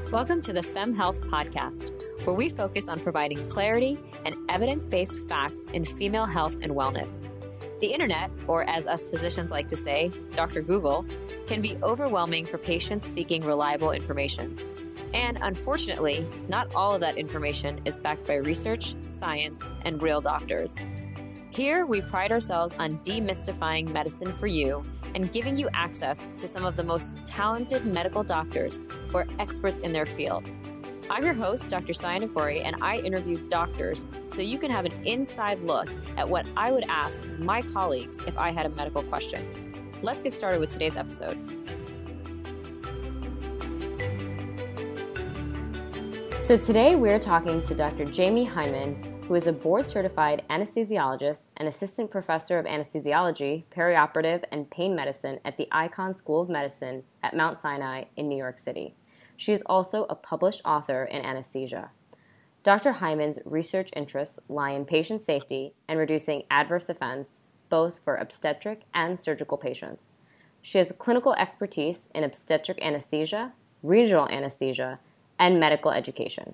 Welcome to the Fem Health Podcast, where we focus on providing clarity and evidence-based facts in female health and wellness. The internet, or as us physicians like to say, Dr. Google, can be overwhelming for patients seeking reliable information. And unfortunately, not all of that information is backed by research, science, and real doctors. Here, we pride ourselves on demystifying medicine for you and giving you access to some of the most talented medical doctors who are experts in their field. I'm your host, Dr. Saya Nagori, and I interview doctors so you can have an inside look at what I would ask my colleagues if I had a medical question. Let's get started with today's episode. So today we're talking to Dr. Jamie Hyman, who is a board-certified anesthesiologist and assistant professor of anesthesiology, perioperative, and pain medicine at the Icahn School of Medicine at Mount Sinai in New York City. She is also a published author in anesthesia. Dr. Hyman's research interests lie in patient safety and reducing adverse events, both for obstetric and surgical patients. She has clinical expertise in obstetric anesthesia, regional anesthesia, and medical education.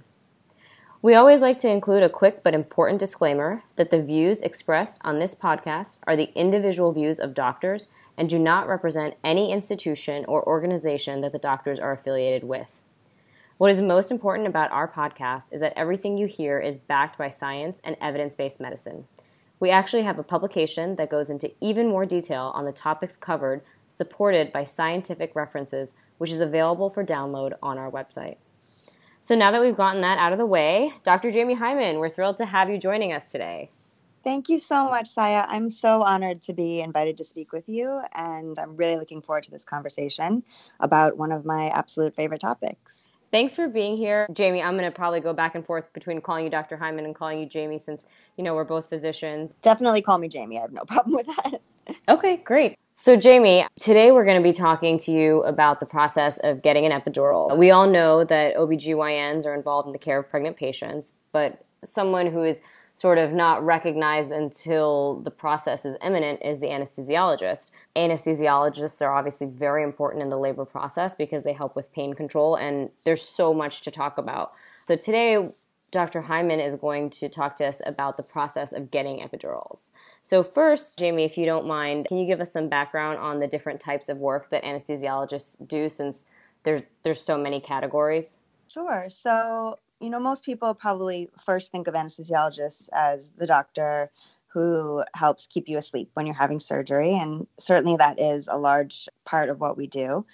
We always like to include a quick but important disclaimer that the views expressed on this podcast are the individual views of doctors and do not represent any institution or organization that the doctors are affiliated with. What is most important about our podcast is that everything you hear is backed by science and evidence-based medicine. We actually have a publication that goes into even more detail on the topics covered, supported by scientific references, which is available for download on our website. So now that we've gotten that out of the way, Dr. Jamie Hyman, we're thrilled to have you joining us today. Thank you so much, Saya. I'm so honored to be invited to speak with you, and I'm really looking forward to this conversation about one of my absolute favorite topics. Thanks for being here. Jamie, I'm going to probably go back and forth between calling you Dr. Hyman and calling you Jamie since, we're both physicians. Definitely call me Jamie. I have no problem with that. Okay, great. So Jamie, today we're going to be talking to you about the process of getting an epidural. We all know that OBGYNs are involved in the care of pregnant patients, but someone who is sort of not recognized until the process is imminent is the anesthesiologist. Anesthesiologists are obviously very important in the labor process because they help with pain control, and there's so much to talk about. So today, Dr. Hyman is going to talk to us about the process of getting epidurals. So first, Jamie, if you don't mind, can you give us some background on the different types of work that anesthesiologists do since there's so many categories? Sure. So, most people probably first think of anesthesiologists as the doctor who helps keep you asleep when you're having surgery, and certainly that is a large part of what we do.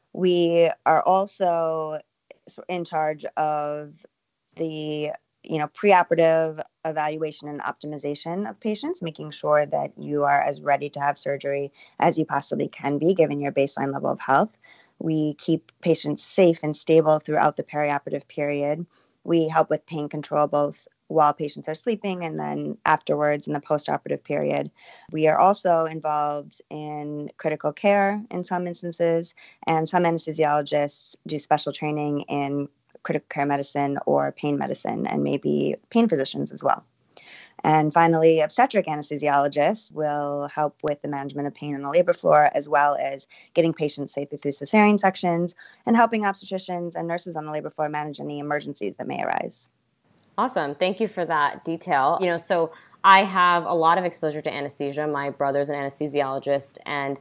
We are also in charge of the preoperative evaluation and optimization of patients, making sure that you are as ready to have surgery as you possibly can be given your baseline level of health. We keep patients safe and stable throughout the perioperative period. We help with pain control both while patients are sleeping and then afterwards in the postoperative period. We are also involved in critical care in some instances, and some anesthesiologists do special training in critical care medicine or pain medicine, and maybe pain physicians as well. And finally, obstetric anesthesiologists will help with the management of pain on the labor floor, as well as getting patients safely through cesarean sections and helping obstetricians and nurses on the labor floor manage any emergencies that may arise. Awesome. Thank you for that detail. So I have a lot of exposure to anesthesia. My brother's an anesthesiologist, and,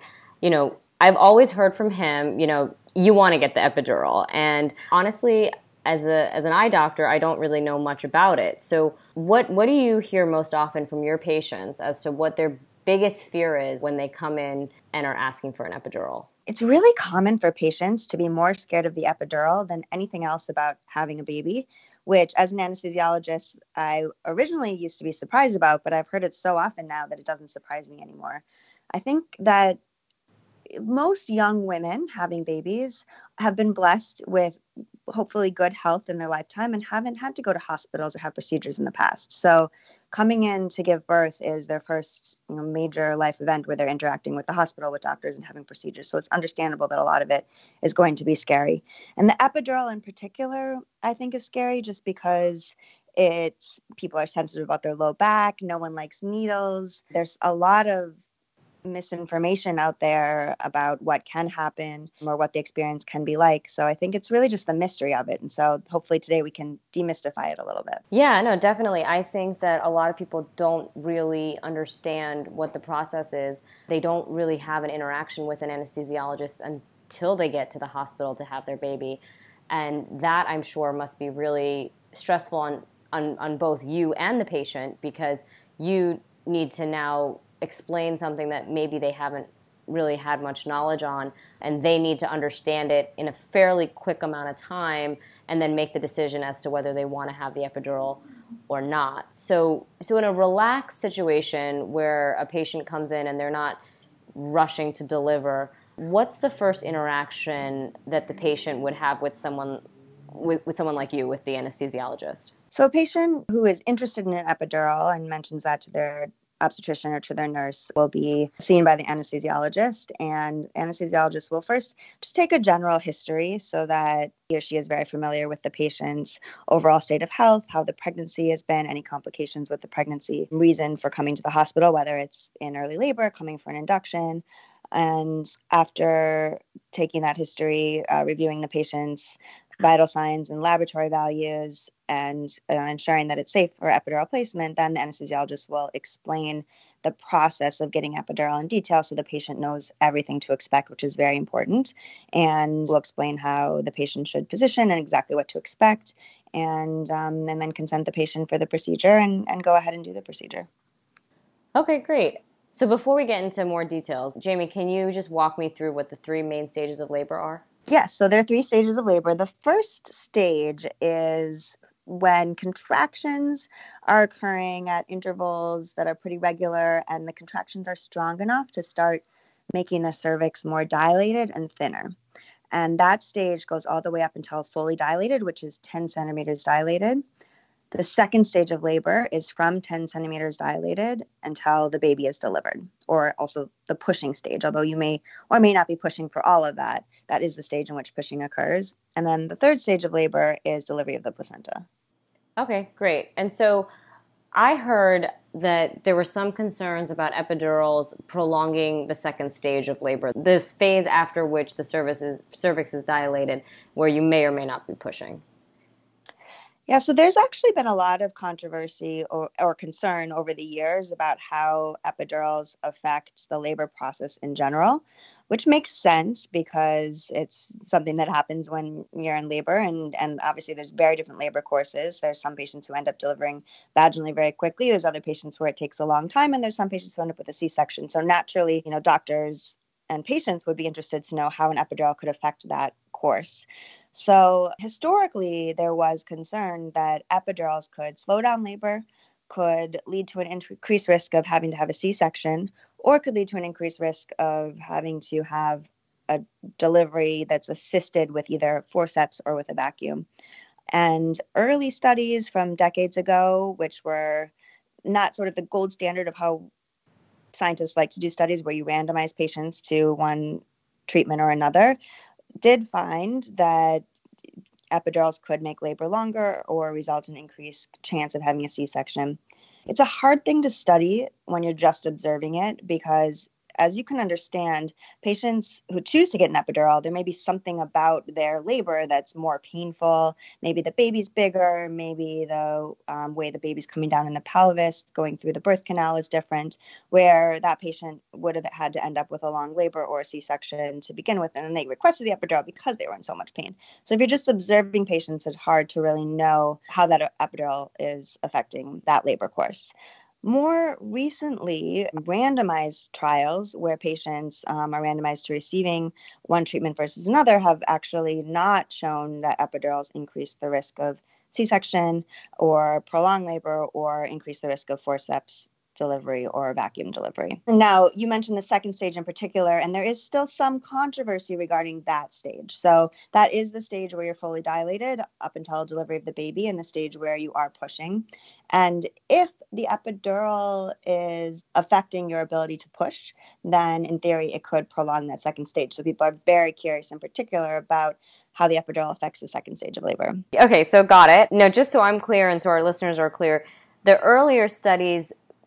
I've always heard from him, you want to get the epidural. And honestly, as an eye doctor, I don't really know much about it. So what do you hear most often from your patients as to what their biggest fear is when they come in and are asking for an epidural? It's really common for patients to be more scared of the epidural than anything else about having a baby, which as an anesthesiologist, I originally used to be surprised about, but I've heard it so often now that it doesn't surprise me anymore. I think that most young women having babies have been blessed with hopefully good health in their lifetime and haven't had to go to hospitals or have procedures in the past. So coming in to give birth is their first major life event where they're interacting with the hospital, with doctors, and having procedures. So it's understandable that a lot of it is going to be scary. And the epidural in particular, I think, is scary just because people are sensitive about their low back. No one likes needles. There's a lot of misinformation out there about what can happen or what the experience can be like. So I think it's really just the mystery of it. And so hopefully today we can demystify it a little bit. Yeah, no, definitely. I think that a lot of people don't really understand what the process is. They don't really have an interaction with an anesthesiologist until they get to the hospital to have their baby. And that, I'm sure, must be really stressful on both you and the patient, because you need to now explain something that maybe they haven't really had much knowledge on, and they need to understand it in a fairly quick amount of time and then make the decision as to whether they want to have the epidural or not. So in a relaxed situation where a patient comes in and they're not rushing to deliver, what's the first interaction that the patient would have with someone like you, with the anesthesiologist? So a patient who is interested in an epidural and mentions that to their obstetrician or to their nurse will be seen by the anesthesiologist, and anesthesiologist will first just take a general history so that he or she is very familiar with the patient's overall state of health, how the pregnancy has been, any complications with the pregnancy, reason for coming to the hospital, whether it's in early labor, coming for an induction. And after taking that history, reviewing the patient's vital signs and laboratory values, and ensuring that it's safe for epidural placement, then the anesthesiologist will explain the process of getting epidural in detail so the patient knows everything to expect, which is very important. And we'll explain how the patient should position and exactly what to expect, and then consent the patient for the procedure and go ahead and do the procedure. Okay, great. So before we get into more details, Jamie, can you just walk me through what the 3 main stages of labor are? Yes, so there are 3 stages of labor. The first stage is when contractions are occurring at intervals that are pretty regular, and the contractions are strong enough to start making the cervix more dilated and thinner. And that stage goes all the way up until fully dilated, which is 10 centimeters dilated. The second stage of labor is from 10 centimeters dilated until the baby is delivered, or also the pushing stage, although you may or may not be pushing for all of that. That is the stage in which pushing occurs. And then the third stage of labor is delivery of the placenta. Okay, great. And so I heard that there were some concerns about epidurals prolonging the second stage of labor, this phase after which the cervix is dilated, where you may or may not be pushing. Yeah, so there's actually been a lot of controversy or concern over the years about how epidurals affect the labor process in general, which makes sense because it's something that happens when you're in labor. And obviously, there's very different labor courses. There's some patients who end up delivering vaginally very quickly. There's other patients where it takes a long time. And there's some patients who end up with a C-section. So naturally, doctors and patients would be interested to know how an epidural could affect that course. So historically, there was concern that epidurals could slow down labor, could lead to an increased risk of having to have a C-section, or could lead to an increased risk of having to have a delivery that's assisted with either forceps or with a vacuum. And early studies from decades ago, which were not sort of the gold standard of how scientists like to do studies where you randomize patients to one treatment or another, did find that epidurals could make labor longer or result in increased chance of having a C-section. It's a hard thing to study when you're just observing it because, as you can understand, patients who choose to get an epidural, there may be something about their labor that's more painful. Maybe the baby's bigger, maybe the way the baby's coming down in the pelvis, going through the birth canal is different, where that patient would have had to end up with a long labor or a C-section to begin with, and then they requested the epidural because they were in so much pain. So if you're just observing patients, it's hard to really know how that epidural is affecting that labor course. More recently, randomized trials where patients are randomized to receiving one treatment versus another have actually not shown that epidurals increase the risk of C-section or prolonged labor or increase the risk of forceps delivery or vacuum delivery. Now, you mentioned the second stage in particular, and there is still some controversy regarding that stage. So that is the stage where you're fully dilated up until delivery of the baby, and the stage where you are pushing. And if the epidural is affecting your ability to push, then in theory, it could prolong that second stage. So people are very curious in particular about how the epidural affects the second stage of labor. Okay, so got it. Now, just so I'm clear and so our listeners are clear, the earlier studies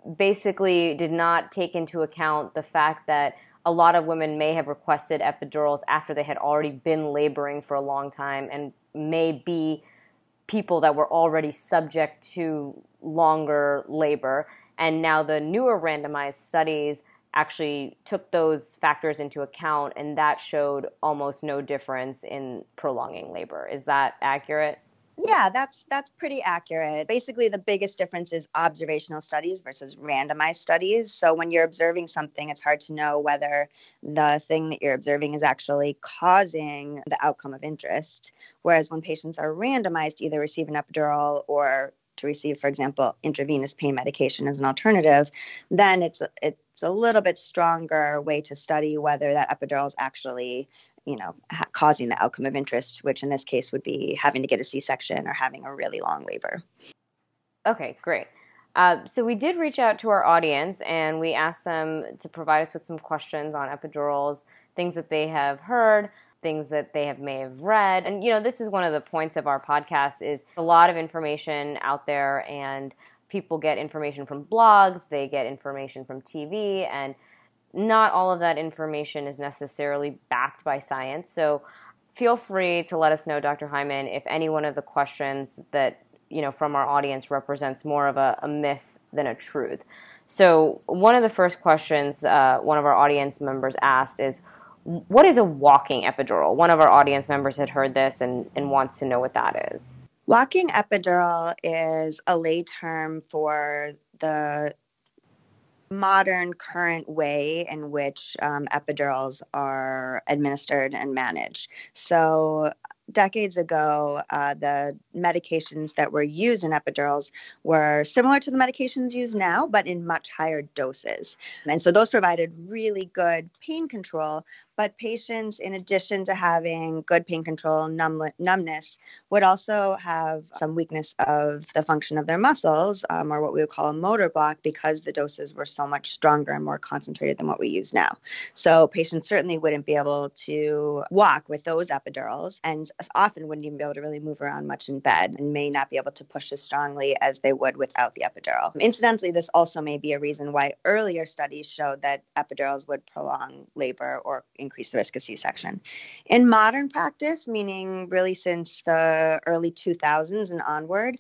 basically did not take into account the fact that a lot of women may have requested epidurals after they had already been laboring for a long time and may be people that were already subject to longer labor. And now the newer randomized studies actually took those factors into account, and that showed almost no difference in prolonging labor. Is that accurate? Yeah, that's pretty accurate. Basically, the biggest difference is observational studies versus randomized studies. So when you're observing something, it's hard to know whether the thing that you're observing is actually causing the outcome of interest. Whereas when patients are randomized to either receive an epidural or to receive, for example, intravenous pain medication as an alternative, then it's a little bit stronger way to study whether that epidural is actually causing the outcome of interest, which in this case would be having to get a C-section or having a really long labor. Okay, great. So we did reach out to our audience and we asked them to provide us with some questions on epidurals, things that they have heard, things that they may have read. And, this is one of the points of our podcast is a lot of information out there, and people get information from blogs, they get information from TV, and not all of that information is necessarily backed by science. So feel free to let us know, Dr. Hyman, if any one of the questions that, from our audience represents more of a myth than a truth. So one of the first questions one of our audience members asked is, what is a walking epidural? One of our audience members had heard this and wants to know what that is. Walking epidural is a lay term for the modern current way in which epidurals are administered and managed. So decades ago, the medications that were used in epidurals were similar to the medications used now, but in much higher doses. And so those provided really good pain control, but patients, in addition to having good pain control, numbness, would also have some weakness of the function of their muscles, or what we would call a motor block, because the doses were so much stronger and more concentrated than what we use now. So patients certainly wouldn't be able to walk with those epidurals, and often wouldn't even be able to really move around much in bed, and may not be able to push as strongly as they would without the epidural. Incidentally, this also may be a reason why earlier studies showed that epidurals would prolong labor or increase the risk of C-section. In modern practice, meaning really since the early 2000s and onward,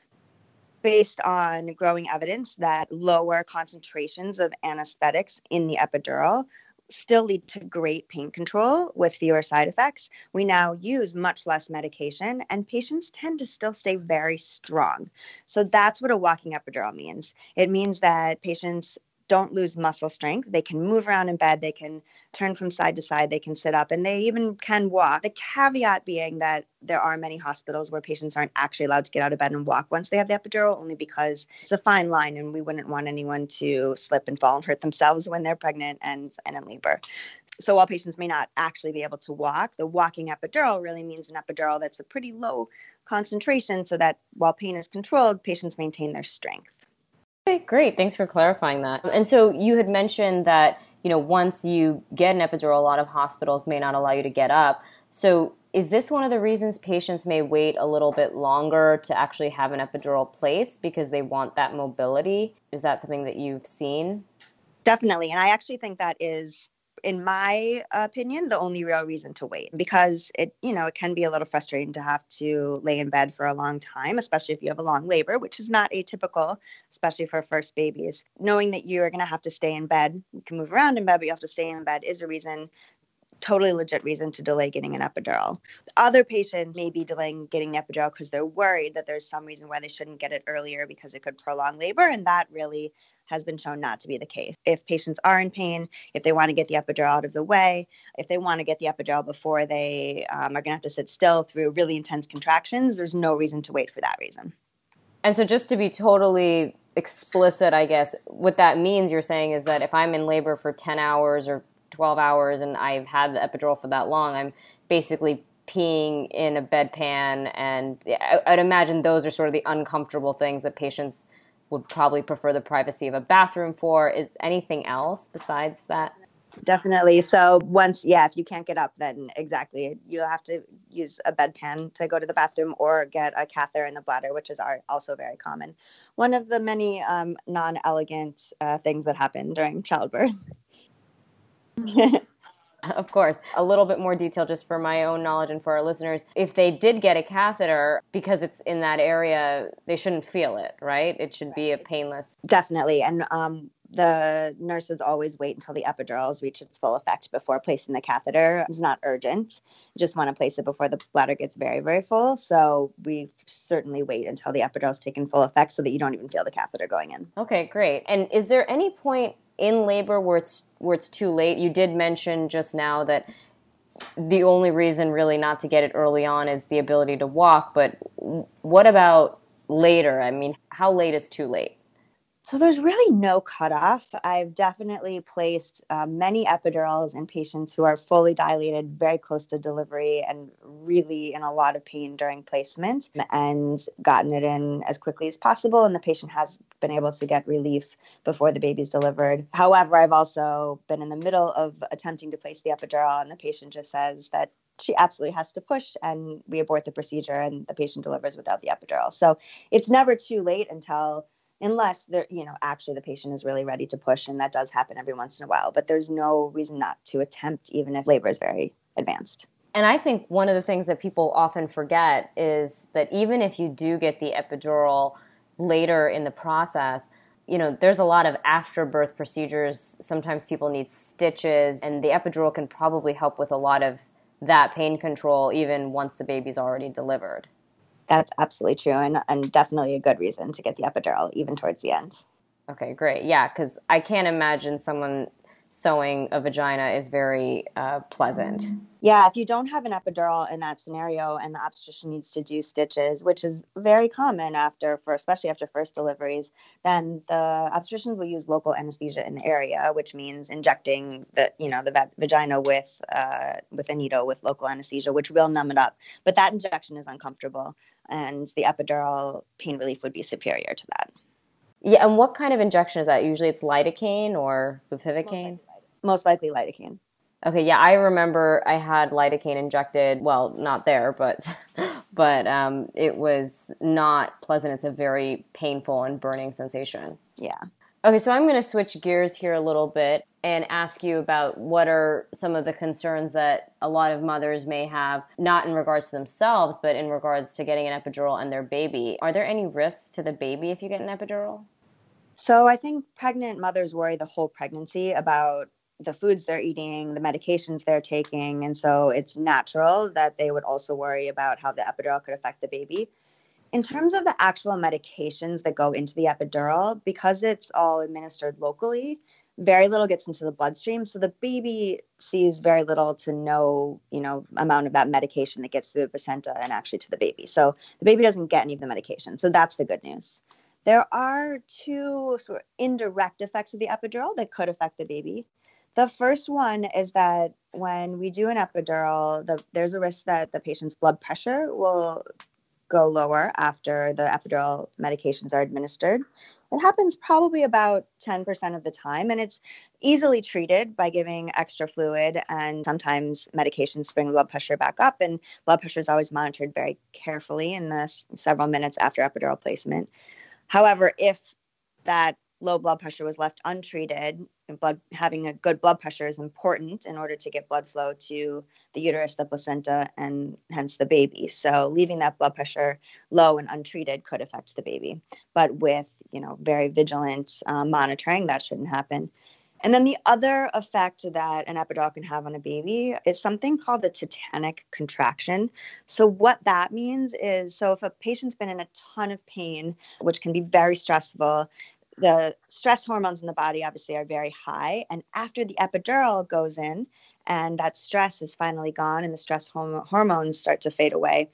based on growing evidence that lower concentrations of anesthetics in the epidural still lead to great pain control with fewer side effects, we now use much less medication, and patients tend to still stay very strong. So that's what a walking epidural means. It means that patients don't lose muscle strength. They can move around in bed. They can turn from side to side. They can sit up, and they even can walk. The caveat being that there are many hospitals where patients aren't actually allowed to get out of bed and walk once they have the epidural, only because it's a fine line, and we wouldn't want anyone to slip and fall and hurt themselves when they're pregnant and in labor. So while patients may not actually be able to walk, the walking epidural really means an epidural that's a pretty low concentration, so that while pain is controlled, patients maintain their strength. Okay, great. Thanks for clarifying that. And so you had mentioned that, once you get an epidural, a lot of hospitals may not allow you to get up. So is this one of the reasons patients may wait a little bit longer to actually have an epidural placed because they want that mobility? Is that something that you've seen? Definitely. And I actually think that is, in my opinion, the only real reason to wait, because it can be a little frustrating to have to lay in bed for a long time, especially if you have a long labor, which is not atypical, especially for first babies. Knowing that you're going to have to stay in bed, you can move around in bed, but you have to stay in bed, is a reason, totally legit reason to delay getting an epidural. Other patients may be delaying getting the epidural because they're worried that there's some reason why they shouldn't get it earlier because it could prolong labor, and that really has been shown not to be the case. If patients are in pain, if they want to get the epidural out of the way, if they want to get the epidural before they are going to have to sit still through really intense contractions, there's no reason to wait for that reason. And so just to be totally explicit, I guess, what that means you're saying is that if I'm in labor for 10 hours or 12 hours and I've had the epidural for that long, I'm basically peeing in a bedpan, and I'd imagine those are sort of the uncomfortable things that patients would probably prefer the privacy of a bathroom for. Is anything else besides that? Definitely. So once, yeah, if you can't get up, then exactly, you'll have to use a bedpan to go to the bathroom or get a catheter in the bladder, which is also very common. One of the many non-elegant things that happen during childbirth. Of course, a little bit more detail just for my own knowledge and for our listeners. If they did get a catheter, because it's in that area, they shouldn't feel it, right? It should be a painless. Definitely. And the nurses always wait until the epidurals reach its full effect before placing the catheter. It's not urgent. You just want to place it before the bladder gets very, very full. So we certainly wait until the epidural is taken full effect so that you don't even feel the catheter going in. Okay, great. And is there any point in labor where it's too late? You did mention just now that the only reason really not to get it early on is the ability to walk, but what about later? I mean, how late is too late? So there's really no cutoff. I've definitely placed many epidurals in patients who are fully dilated, very close to delivery, and really in a lot of pain during placement, and gotten it in as quickly as possible. And the patient has been able to get relief before the baby's delivered. However, I've also been in the middle of attempting to place the epidural, and the patient just says that she absolutely has to push, and we abort the procedure, and the patient delivers without the epidural. So it's never too late unless actually the patient is really ready to push, and that does happen every once in a while. But there's no reason not to attempt, even if labor is very advanced. And I think one of the things that people often forget is that even if you do get the epidural later in the process, there's a lot of after-birth procedures. Sometimes people need stitches, and the epidural can probably help with a lot of that pain control even once the baby's already delivered. That's absolutely true, and definitely a good reason to get the epidural, even towards the end. Okay, great. Yeah, because I can't imagine someone sewing a vagina is very pleasant. Yeah, if you don't have an epidural in that scenario and the obstetrician needs to do stitches, which is very common especially after first deliveries, then the obstetricians will use local anesthesia in the area, which means injecting the vagina with a needle with local anesthesia, which will numb it up. But that injection is uncomfortable, and the epidural pain relief would be superior to that. Yeah, and what kind of injection is that? Usually it's lidocaine or bupivacaine? Most likely lidocaine. Okay, yeah, I remember I had lidocaine injected. Well, not there, but it was not pleasant. It's a very painful and burning sensation. Yeah. Okay, so I'm going to switch gears here a little bit and ask you about what are some of the concerns that a lot of mothers may have, not in regards to themselves, but in regards to getting an epidural and their baby. Are there any risks to the baby if you get an epidural? So I think pregnant mothers worry the whole pregnancy about the foods they're eating, the medications they're taking. And so it's natural that they would also worry about how the epidural could affect the baby. In terms of the actual medications that go into the epidural, because it's all administered locally, very little gets into the bloodstream. So the baby sees very little to no, amount of that medication that gets through the placenta and actually to the baby. So the baby doesn't get any of the medication. So that's the good news. There are two sort of indirect effects of the epidural that could affect the baby. The first one is that when we do an epidural, there's a risk that the patient's blood pressure will go lower after the epidural medications are administered. It happens probably about 10% of the time, and it's easily treated by giving extra fluid, and sometimes medications bring blood pressure back up, and blood pressure is always monitored very carefully in the several minutes after epidural placement. However, if that low blood pressure was left untreated, and having a good blood pressure is important in order to get blood flow to the uterus, the placenta, and hence the baby. So leaving that blood pressure low and untreated could affect the baby. But with very vigilant monitoring, that shouldn't happen. And then the other effect that an epidural can have on a baby is something called the tetanic contraction. So what that means is, so if a patient's been in a ton of pain, which can be very stressful, the stress hormones in the body obviously are very high. And after the epidural goes in and that stress is finally gone and the stress hormones start to fade away,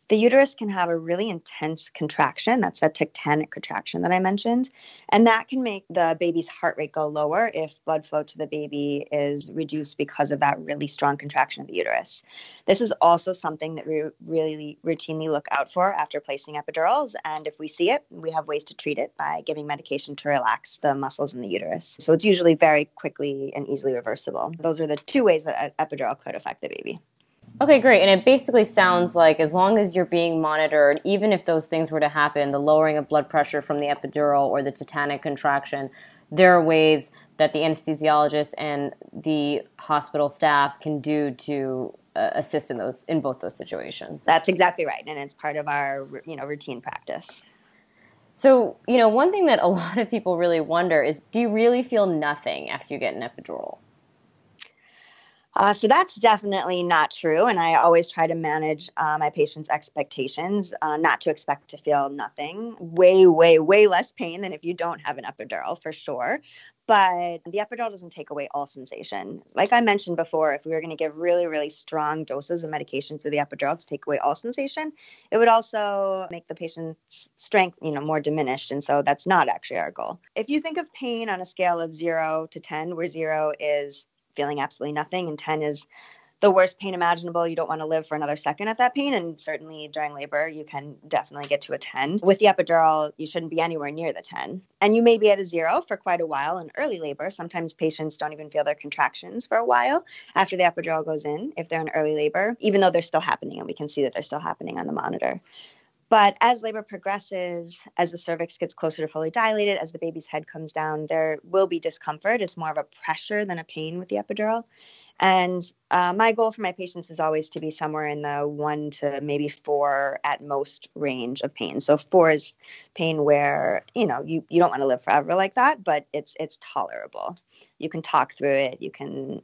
The uterus can have a really intense contraction. That's that tectonic contraction that I mentioned. And that can make the baby's heart rate go lower if blood flow to the baby is reduced because of that really strong contraction of the uterus. This is also something that we really routinely look out for after placing epidurals. And if we see it, we have ways to treat it by giving medication to relax the muscles in the uterus. So it's usually very quickly and easily reversible. Those are the two ways that an epidural could affect the baby. Okay, great. And it basically sounds like as long as you're being monitored, even if those things were to happen, the lowering of blood pressure from the epidural or the tetanic contraction, there are ways that the anesthesiologist and the hospital staff can do to assist in both those situations. That's exactly right. And it's part of our, routine practice. So, one thing that a lot of people really wonder is, do you really feel nothing after you get an epidural? So that's definitely not true. And I always try to manage my patients' expectations, not to expect to feel nothing. Way, way, way less pain than if you don't have an epidural, for sure. But the epidural doesn't take away all sensation. Like I mentioned before, if we were going to give really, really strong doses of medication to the epidural to take away all sensation, it would also make the patient's strength, more diminished. And so that's not actually our goal. If you think of pain on a scale of 0 to 10, where 0 is feeling absolutely nothing and 10 is the worst pain imaginable, you don't want to live for another second at that pain. And certainly during labor, you can definitely get to a 10. With the epidural, you shouldn't be anywhere near the 10. And you may be at a 0 for quite a while in early labor. Sometimes patients don't even feel their contractions for a while after the epidural goes in, if they're in early labor, even though they're still happening. And we can see that they're still happening on the monitor. But as labor progresses, as the cervix gets closer to fully dilated, as the baby's head comes down, there will be discomfort. It's more of a pressure than a pain with the epidural. And my goal for my patients is always to be somewhere in the 1 to maybe 4 at most range of pain. So 4 is pain where, you don't want to live forever like that, but it's tolerable. You can talk through it. You can,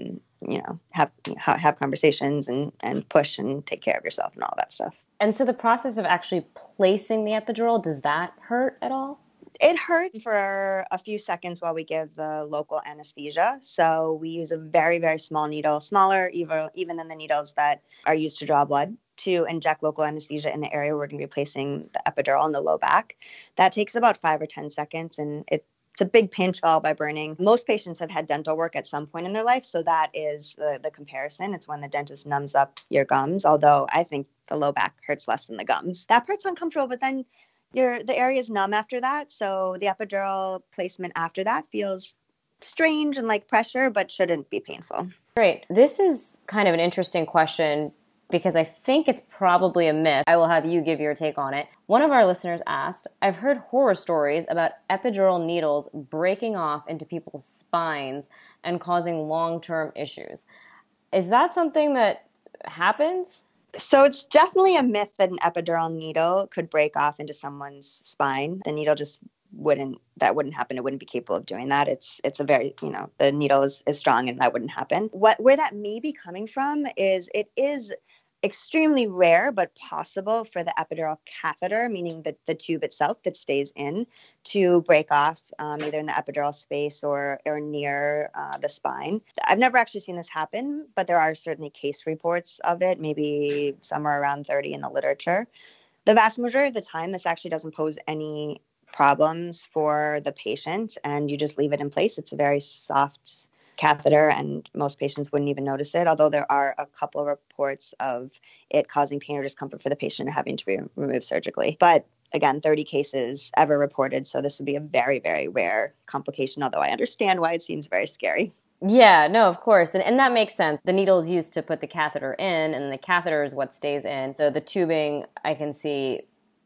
have conversations and push and take care of yourself and all that stuff. And so the process of actually placing the epidural, does that hurt at all? It hurts for a few seconds while we give the local anesthesia. So we use a very, very small needle, smaller even than the needles that are used to draw blood, to inject local anesthesia in the area where we're going to be placing the epidural in the low back. That takes about 5 or 10 seconds, and it's a big pinch followed by burning. Most patients have had dental work at some point in their life, so that is the comparison. It's when the dentist numbs up your gums, although I think the low back hurts less than the gums. That part's uncomfortable, but then the area is numb after that, so the epidural placement after that feels strange and like pressure, but shouldn't be painful. Great. This is kind of an interesting question because I think it's probably a myth. I will have you give your take on it. One of our listeners asked, I've heard horror stories about epidural needles breaking off into people's spines and causing long-term issues. Is that something that happens? So it's definitely a myth that an epidural needle could break off into someone's spine. The needle just wouldn't happen. It wouldn't be capable of doing that. It's a very, the needle is strong and that wouldn't happen. Where that may be coming from is it is extremely rare, but possible for the epidural catheter, meaning the tube itself that stays in, to break off either in the epidural space or near the spine. I've never actually seen this happen, but there are certainly case reports of it, maybe somewhere around 30 in the literature. The vast majority of the time, this actually doesn't pose any problems for the patient, and you just leave it in place. It's a very soft catheter, and most patients wouldn't even notice it, although there are a couple of reports of it causing pain or discomfort for the patient having to be removed surgically. But again, 30 cases ever reported, so this would be a very, very rare complication, although I understand why it seems very scary. Yeah, no, of course. And that makes sense. The needle is used to put the catheter in, and the catheter is what stays in. The tubing, I can see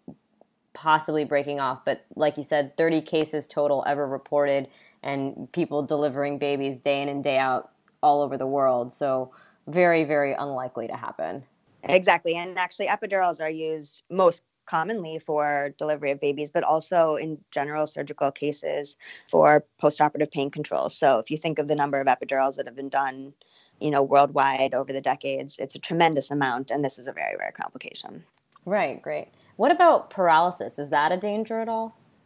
possibly breaking off, but like you said, 30 cases total ever reported, and people delivering babies day in and day out all over the world. So very, very unlikely to happen. Exactly. And actually epidurals are used most commonly for delivery of babies, but also in general surgical cases for postoperative pain control. So if you think of the number of epidurals that have been done, worldwide over the decades, it's a tremendous amount. And this is a very rare complication. Right. Great. What about paralysis? Is that a danger at all?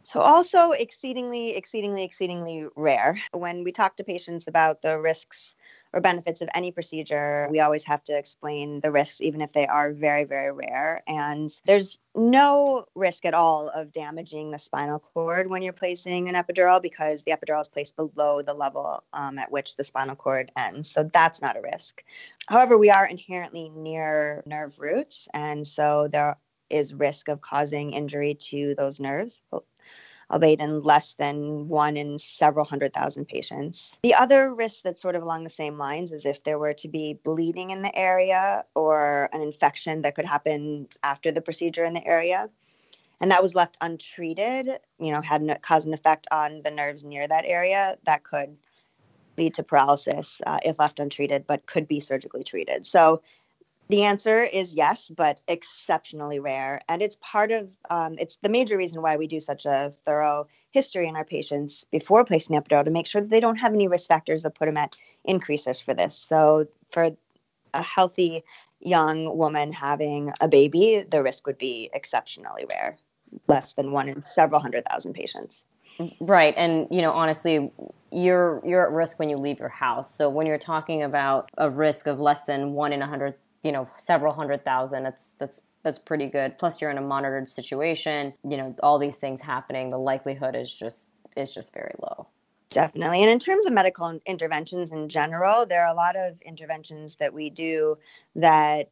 So also exceedingly rare. When we talk to patients about the risks or benefits of any procedure, we always have to explain the risks, even if they are very, very rare. And there's no risk at all of damaging the spinal cord when you're placing an epidural, because the epidural is placed below the level at which the spinal cord ends. So that's not a risk. However, we are inherently near nerve roots, and so there is risk of causing injury to those nerves, albeit in less than one in several 100,000 patients. The other risk that's sort of along the same lines is if there were to be bleeding in the area or an infection that could happen after the procedure in the area, and that was left untreated, had caused an effect on the nerves near that area, that could lead to paralysis if left untreated, but could be surgically treated. So the answer is yes, but exceptionally rare. And it's it's the major reason why we do such a thorough history in our patients before placing the epidural, to make sure that they don't have any risk factors that put them at increased risk for this. So for a healthy young woman having a baby, the risk would be exceptionally rare, less than one in several 100,000 patients. Right. And, honestly, you're at risk when you leave your house. So when you're talking about a risk of less than one in 100, several 100,000, that's pretty good. Plus you're in a monitored situation, all these things happening, the likelihood is just very low. Definitely. And in terms of medical interventions in general, there are a lot of interventions that we do that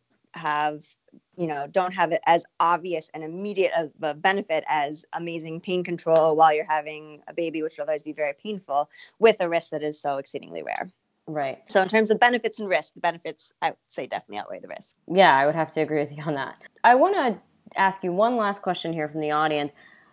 don't have it as obvious and immediate of a benefit as amazing pain control while you're having a baby, which will otherwise be very painful, with a risk that is so exceedingly rare. Right. So in terms of benefits and risk, the benefits, I would say, definitely outweigh the risk. Yeah, I would have to agree with you on that. I want to ask you one last question here from the audience.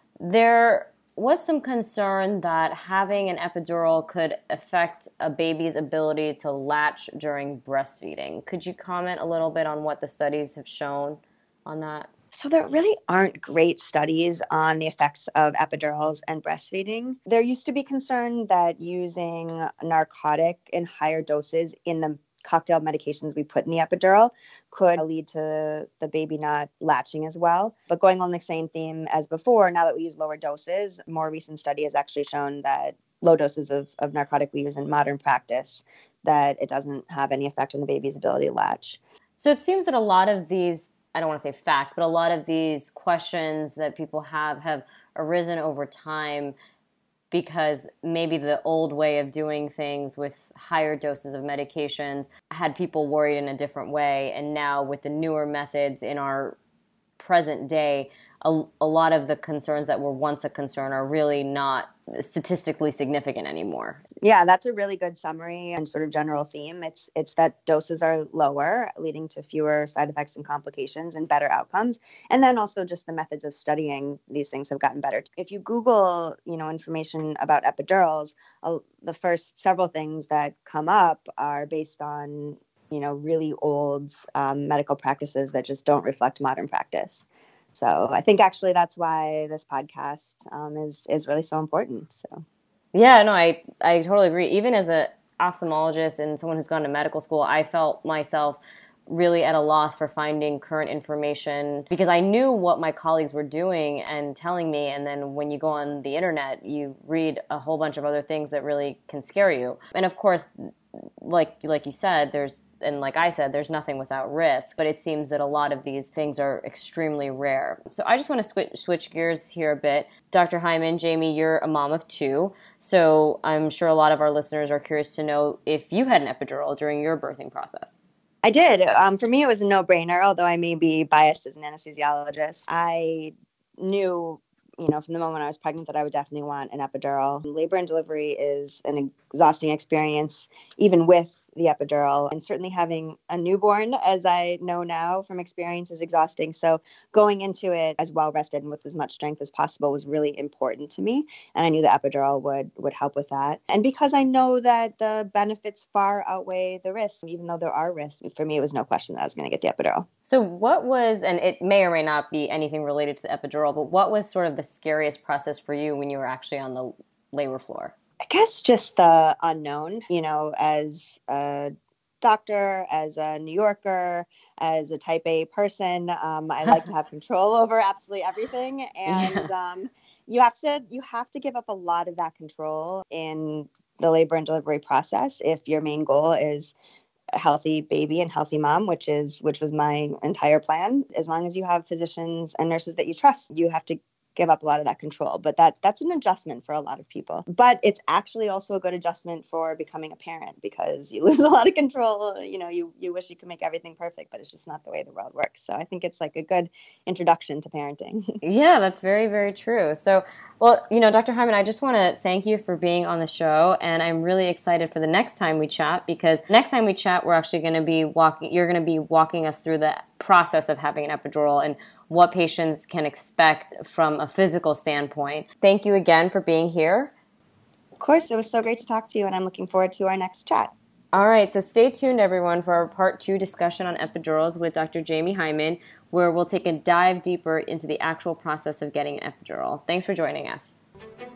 There was some concern that having an epidural could affect a baby's ability to latch during breastfeeding. Could you comment a little bit on what the studies have shown on that? So there really aren't great studies on the effects of epidurals and breastfeeding. There used to be concern that using narcotic in higher doses in the cocktail medications we put in the epidural could lead to the baby not latching as well. But going on the same theme as before, now that we use lower doses, a more recent study has actually shown that low doses of narcotic we use in modern practice, that it doesn't have any effect on the baby's ability to latch. So it seems that a lot of these, I don't want to say facts, but a lot of these questions that people have arisen over time because maybe the old way of doing things with higher doses of medications had people worried in a different way. And now with the newer methods in our present day, a lot of the concerns that were once a concern are really not statistically significant anymore. Yeah, that's a really good summary and sort of general theme. It's that doses are lower, leading to fewer side effects and complications and better outcomes. And then also just the methods of studying these things have gotten better. If you Google, information about epidurals, the first several things that come up are based on, really old medical practices that just don't reflect modern practice. So I think actually that's why this podcast is really so important. So, yeah, no, I totally agree. Even as an ophthalmologist and someone who's gone to medical school, I felt myself really at a loss for finding current information because I knew what my colleagues were doing and telling me. And then when you go on the internet, you read a whole bunch of other things that really can scare you. And of course, like you said, like I said, there's nothing without risk, but it seems that a lot of these things are extremely rare. So I just want to switch gears here a bit. Dr. Hyman, Jamie, you're a mom of two, so I'm sure a lot of our listeners are curious to know if you had an epidural during your birthing process. I did. For me, it was a no-brainer, although I may be biased as an anesthesiologist. I knew from the moment I was pregnant that I would definitely want an epidural. Labor and delivery is an exhausting experience, even with the epidural, and certainly having a newborn, as I know now from experience, is exhausting. So going into it as well rested and with as much strength as possible was really important to me. And I knew the epidural would help with that. And because I know that the benefits far outweigh the risks, even though there are risks, for me, it was no question that I was going to get the epidural. So what was, and it may or may not be anything related to the epidural, but what was sort of the scariest process for you when you were actually on the labor floor? I guess just the unknown, as a doctor, as a New Yorker, as a type A person, I like to have control over absolutely everything. And, You have to give up a lot of that control in the labor and delivery process if your main goal is a healthy baby and healthy mom, which was my entire plan. As long as you have physicians and nurses that you trust, you have to give up a lot of that control. But that's an adjustment for a lot of people. But it's actually also a good adjustment for becoming a parent, because you lose a lot of control. You wish you could make everything perfect, but it's just not the way the world works. So I think it's like a good introduction to parenting. Yeah, that's very, very true. So, well, Dr. Hyman, I just want to thank you for being on the show, and I'm really excited for the next time we chat, because next time we chat, we're actually going to be you're going to be walking us through the process of having an epidural and what patients can expect from a physical standpoint. Thank you again for being here. Of course, it was so great to talk to you, and I'm looking forward to our next chat. All right, so stay tuned, everyone, for our part 2 discussion on epidurals with Dr. Jamie Hyman, where we'll take a dive deeper into the actual process of getting an epidural. Thanks for joining us.